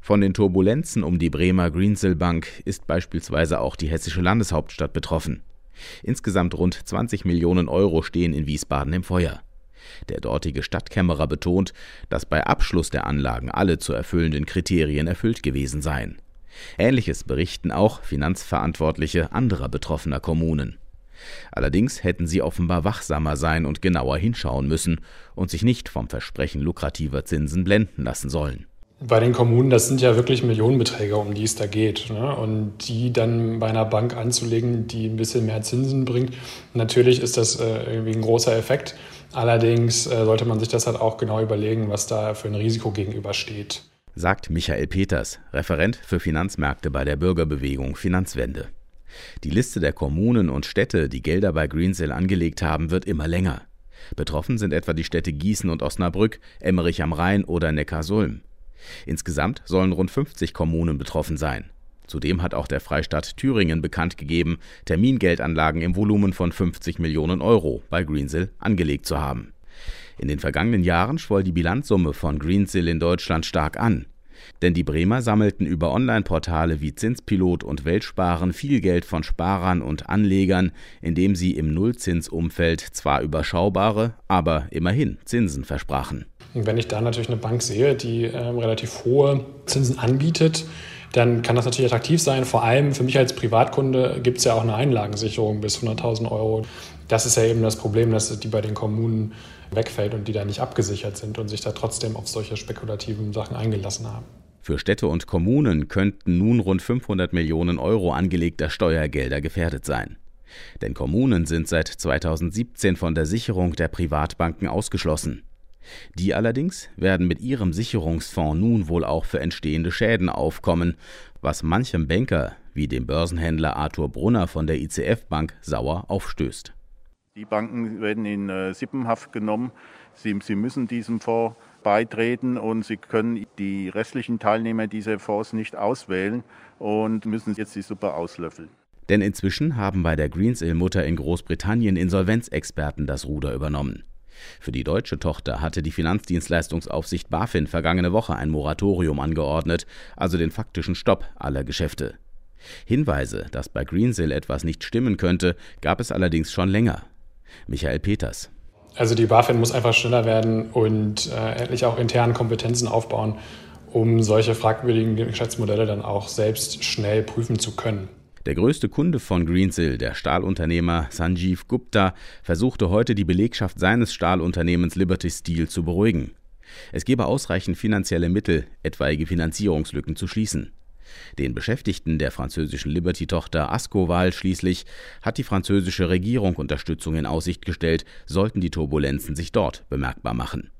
Von den Turbulenzen um die Bremer Greensill Bank ist beispielsweise auch die hessische Landeshauptstadt betroffen. Insgesamt rund 20 Millionen Euro stehen in Wiesbaden im Feuer. Der dortige Stadtkämmerer betont, dass bei Abschluss der Anlagen alle zu erfüllenden Kriterien erfüllt gewesen seien. Ähnliches berichten auch Finanzverantwortliche anderer betroffener Kommunen. Allerdings hätten sie offenbar wachsamer sein und genauer hinschauen müssen und sich nicht vom Versprechen lukrativer Zinsen blenden lassen sollen. Bei den Kommunen, das sind ja wirklich Millionenbeträge, um die es da geht, ne? Und die dann bei einer Bank anzulegen, die ein bisschen mehr Zinsen bringt, natürlich ist das irgendwie ein großer Effekt. Allerdings sollte man sich das halt auch genau überlegen, was da für ein Risiko gegenübersteht. Sagt Michael Peters, Referent für Finanzmärkte bei der Bürgerbewegung Finanzwende. Die Liste der Kommunen und Städte, die Gelder bei Greensill angelegt haben, wird immer länger. Betroffen sind etwa die Städte Gießen und Osnabrück, Emmerich am Rhein oder Neckarsulm. Insgesamt sollen rund 50 Kommunen betroffen sein. Zudem hat auch der Freistaat Thüringen bekannt gegeben, Termingeldanlagen im Volumen von 50 Millionen Euro bei Greensill angelegt zu haben. In den vergangenen Jahren schwoll die Bilanzsumme von Greensill in Deutschland stark an. Denn die Bremer sammelten über Online-Portale wie Zinspilot und Weltsparen viel Geld von Sparern und Anlegern, indem sie im Nullzinsumfeld zwar überschaubare, aber immerhin Zinsen versprachen. Und wenn ich da natürlich eine Bank sehe, die relativ hohe Zinsen anbietet, dann kann das natürlich attraktiv sein. Vor allem für mich als Privatkunde gibt es ja auch eine Einlagensicherung bis 100.000 Euro. Das ist ja eben das Problem, dass die bei den Kommunen wegfällt und die da nicht abgesichert sind und sich da trotzdem auf solche spekulativen Sachen eingelassen haben. Für Städte und Kommunen könnten nun rund 500 Millionen Euro angelegter Steuergelder gefährdet sein. Denn Kommunen sind seit 2017 von der Sicherung der Privatbanken ausgeschlossen. Die allerdings werden mit ihrem Sicherungsfonds nun wohl auch für entstehende Schäden aufkommen, was manchem Banker, wie dem Börsenhändler Arthur Brunner von der ICF Bank, sauer aufstößt. Die Banken werden in Sippenhaft genommen. Sie müssen diesem Fonds beitreten und sie können die restlichen Teilnehmer dieser Fonds nicht auswählen und müssen jetzt die Suppe auslöffeln. Denn inzwischen haben bei der Greensill-Mutter in Großbritannien Insolvenzexperten das Ruder übernommen. Für die deutsche Tochter hatte die Finanzdienstleistungsaufsicht BaFin vergangene Woche ein Moratorium angeordnet, also den faktischen Stopp aller Geschäfte. Hinweise, dass bei Greensill etwas nicht stimmen könnte, gab es allerdings schon länger. Michael Peters. Also die BaFin muss einfach schneller werden und endlich auch interne Kompetenzen aufbauen, um solche fragwürdigen Geschäftsmodelle dann auch selbst schnell prüfen zu können. Der größte Kunde von Greensill, der Stahlunternehmer Sanjeev Gupta, versuchte heute die Belegschaft seines Stahlunternehmens Liberty Steel zu beruhigen. Es gebe ausreichend finanzielle Mittel, etwaige Finanzierungslücken zu schließen. Den Beschäftigten der französischen Liberty-Tochter Ascoval schließlich hat die französische Regierung Unterstützung in Aussicht gestellt, sollten die Turbulenzen sich dort bemerkbar machen.